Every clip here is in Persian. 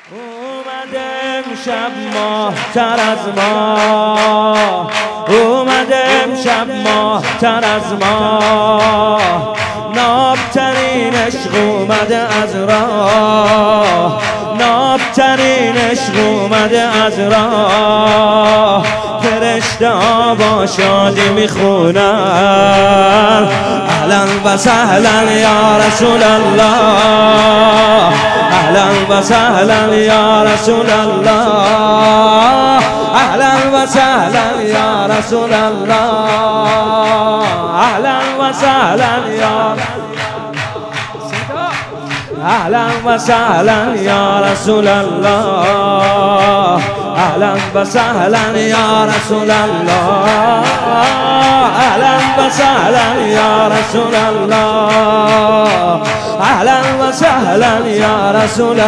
اومده امشب ماه‌تر از ماه، اومده امشب ماه‌تر از ماه، نابترین عشق اومده از راه، نابترین عشق اومده از راه. فرشته ها با شادی میخونن اهلا و سهلا یا رسول الله، اهلا و سهلا یا رسول الله، اهلا و سهلا یا رسول الله، اهلا و سهلا یا اهلا و سهلا یا رسول الله، اهلا و سهلا یا رسول الله، اهلا و سهلا یا رسول الله، اهلا و سهلا یا رسول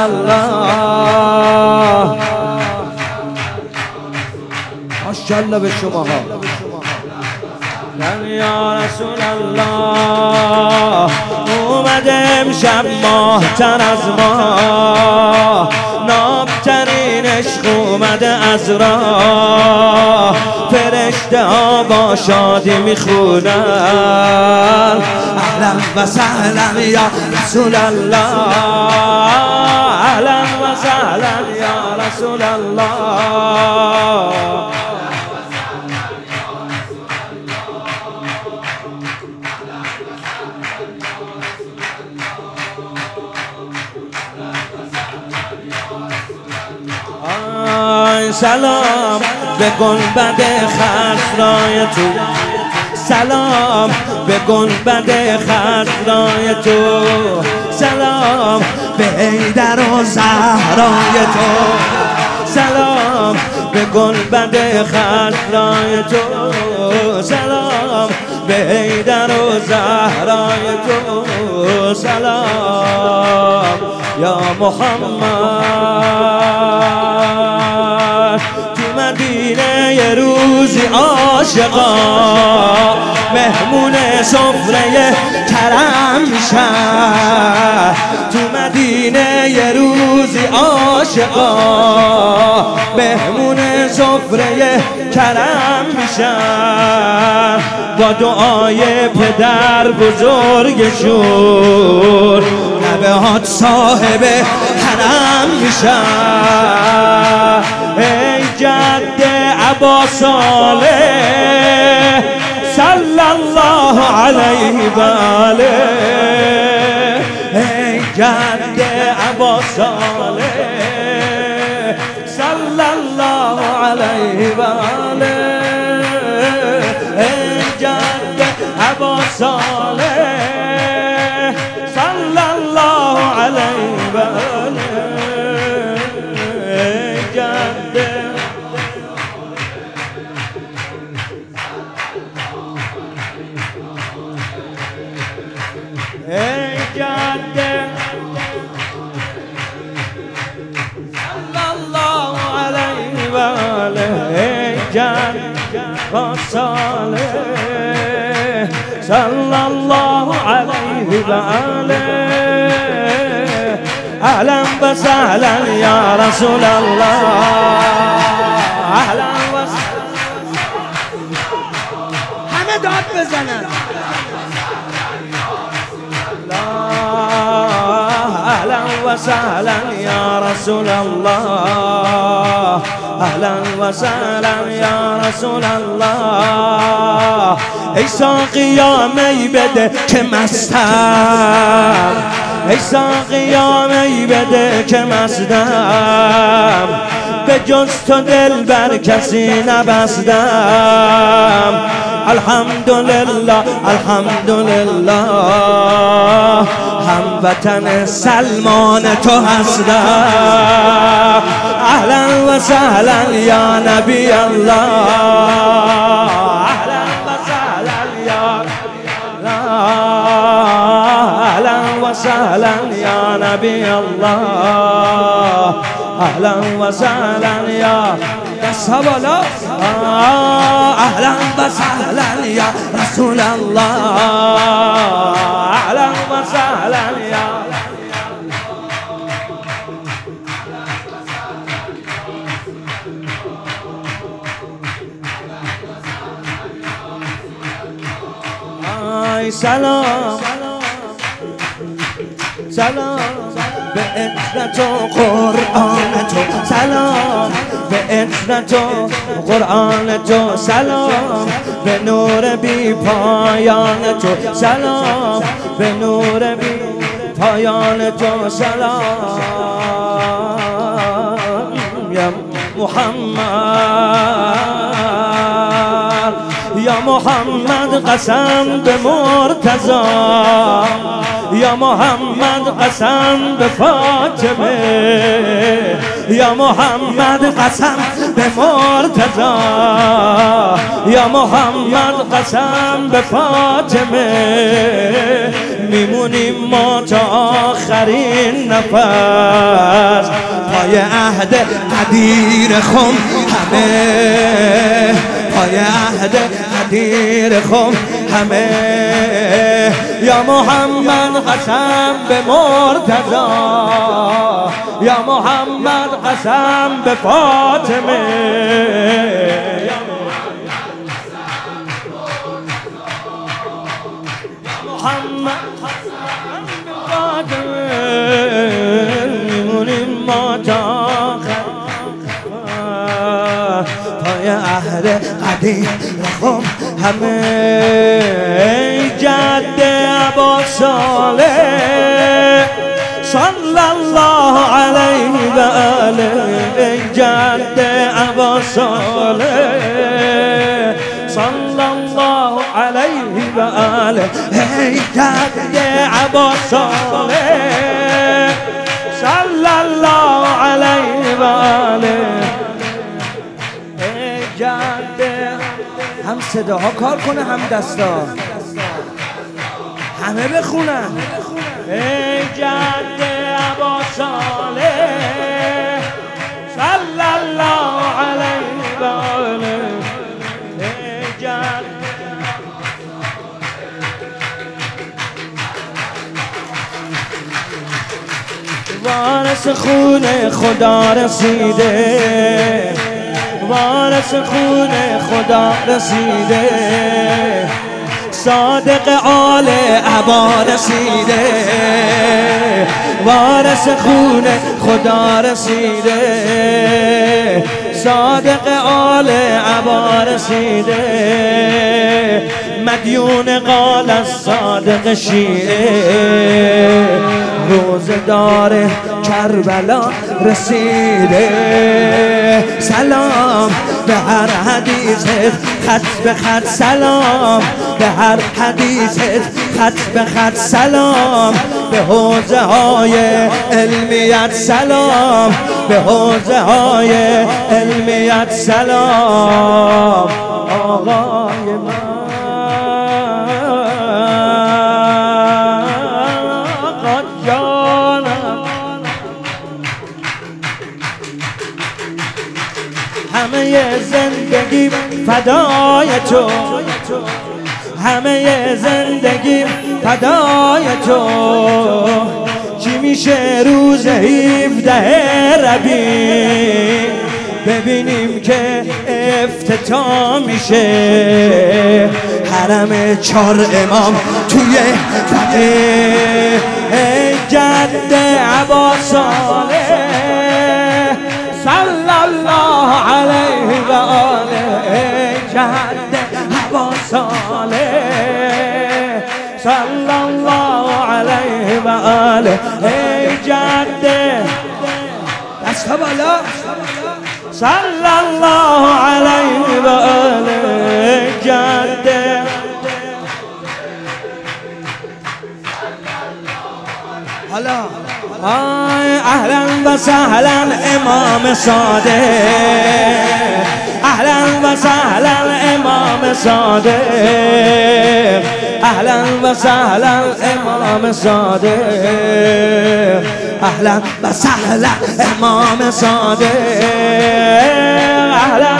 الله. ماشاءالله به شما ها. یا رسول الله اومده امشب ماه‌تر از ماه، نابترین عشق اومده از راه. فرشته ها با شادی میخونن اهلا و سهلا یا رسول الله، اهلا و سهلا یا رسول الله. سلام به گنبد خضرای تو، سلام به گنبد خضرای تو، سلام به حیدر و زهرای تو، سلام به گنبد خضرای تو، سلام به حیدر و زهرای تو، سلام یا محمد. تو مدینه یه روزی عاشقا مهمون سفره کرم میشن، تو مدینه یه روزی عاشقا مهمون سفره کرم میشن. با دعای پدر بزرگشون نوه‌هات صاحب حرم میشن. ای جد ابا صالح صلی الله علیه و آله، ای جد ابا صالح صلی الله علیه و آله، ای جد ابا صالح صلی الله علیه و آله، ای جد ای جد صلی الله علیه و آله، ای جد ابا صالح صلی الله علیه و آله، اهلا و سهلا یا رسول الله، اهلا و همه داد بزنن اهلا و سهلا یا رسول الله، اهلا و سهلا یا رسول الله. ای ساقیا می بده که مستم، ای ساقیا می بده که مستم، به جز تو دل بر کسی نبستم. الحمدلله الحمدلله هموطن سلمان تو هستم. اهلا و سهلا یا نبی الله، اهلا و سهلا یا اهلا و سهلا یا نبی الله، اهلا و سهلا یا بالا، اهلا و سهلا یا رسول الله، اهلا و سهلا یا سلام سلام به عطرت و قرآن تو سلام به عطرت و قرآن تو سلام به نور بی پایان تو سلام به نور بی پایان تو سلام یا محمد یا محمد قسم به مرتضی یا محمد قسم به فاطمه یا محمد قسم به مرتضی یا محمد قسم به فاطمه میمونیم ما تا آخرین نفس پای عهد قدیر خم همه پای عهد قدیر خم همه یا محمد قسم به مرتضی یا محمد قسم به فاطمه یا محمد قسم به فاطمه میمونیم ما تا پای عهد قدیر خم همه جد ابا صالح صلی الله علیه و آله جد ابا صالح صلی الله علیه و آله جد ابا صالح صلی الله علیه و آله هم صداها کار کنه هم دستا همه بخونن ای جد ابا صالح صلی الله علیه و آله ای جد وارث خون خدا رسیده وارث خون خدا رسیده صادق آل عبا رسیده وارث خون خدا رسیده صادق آل عبا رسیده مدیون قال الصادق شیعه روزدار کربلا رسیده سلام به هر حدیثت خط به خط سلام به هر حدیثت خط به خط سلام به حوزه های علمیت سلام به حوزه های علمیت سلام آقای من همه زندگی فدای تو همه زندگی فدای تو چی میشه روز 17 ربیع ببینیم که افتتاح میشه حرم 4 امام توی فقیه جد ابا صالح صلی الله علیه و آله جد ابا صالح صلی الله علیه و آله جد دست بالا صلی الله علیه و آله جد حالا اهلا و سهلا امام صادق اهلا و سهلا امام صادق اهلا و سهلا امام صادق اهلا و سهلا امام صادق اهلا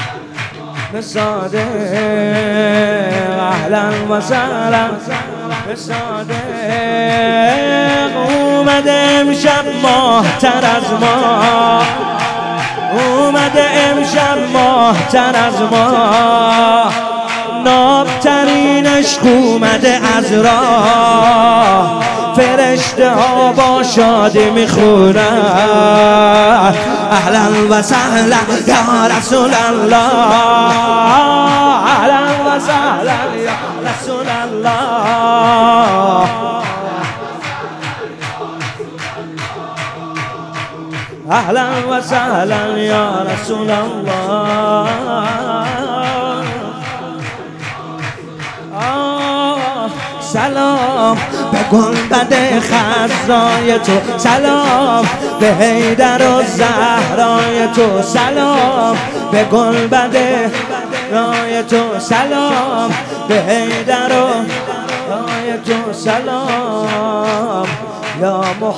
صادق اهلا و سهلا صادق اومده امشب ماه‌تر از ما، اومده امشب ماه‌تر از ما، نابترین عشق اومده از راه، فرشته ها با شادی میخونن اهلا و سهلا یا رسول الله، اهلا و سهلا یا رسول الله، اهلا و سهلا یا رسول الله. سلام به گنبد خضرای تو، سلام به حیدر و زهرای تو، سلام به گنبد رای تو، سلام به حیدر و رای تو، سلام یا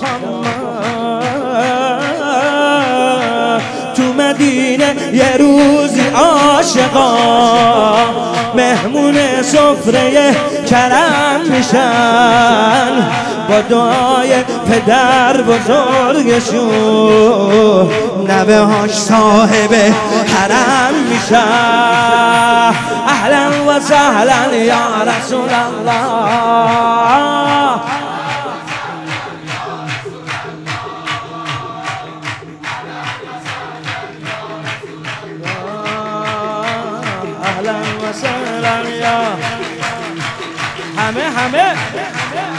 محمد. تو مدینه یه روزی عاشقا مهمون سفره کرم میشن، با دعای پدر بزرگشون نوه هاش صاحب حرم میشن. اهلا و سهلا یا رسول الله، اهلا و سهلا یا همه